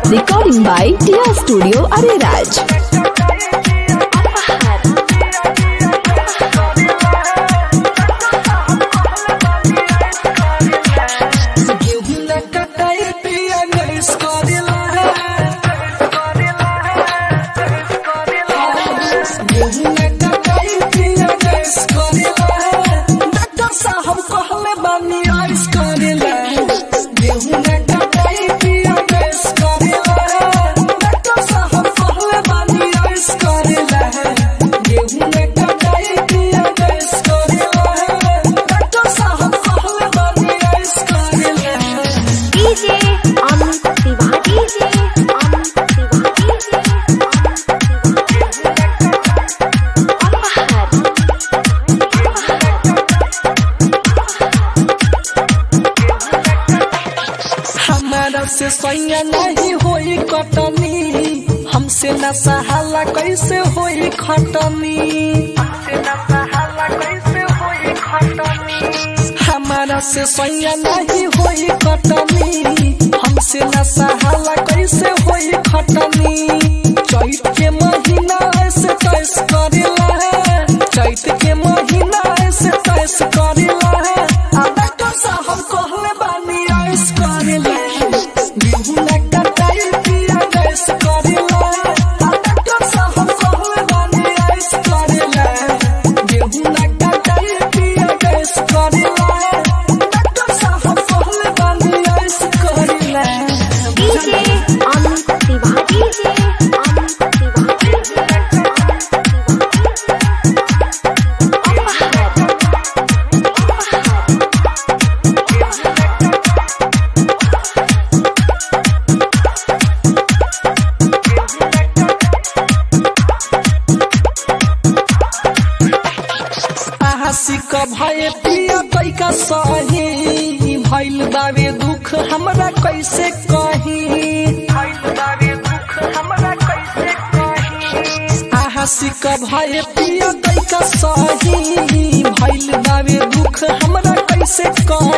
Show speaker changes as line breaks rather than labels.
Recording by Tia Studio Ariraj.
से सैया नहीं होई कटनी, हमसे न सहाला कैसे होई खटनी, हमसे न सहाला कैसे होई खटनी। हमारा से सैया नहीं होई कटनी, हमसे न सहाला कैसे होई खटनी। चैत के महीना ऐसे तैस करेला है, चैत के महीना ऐसे तैस करेला है। डॉक्टर साहब कहले बानी ऐस करेला भय पिया कैका सही, भइल बावे दुख हमरा कैसे कही, भइल बावे दुख हमरा कैसे कही। आहासिक भय पिया कैका सही, भइल बावे दुख हमरा कैसे कही।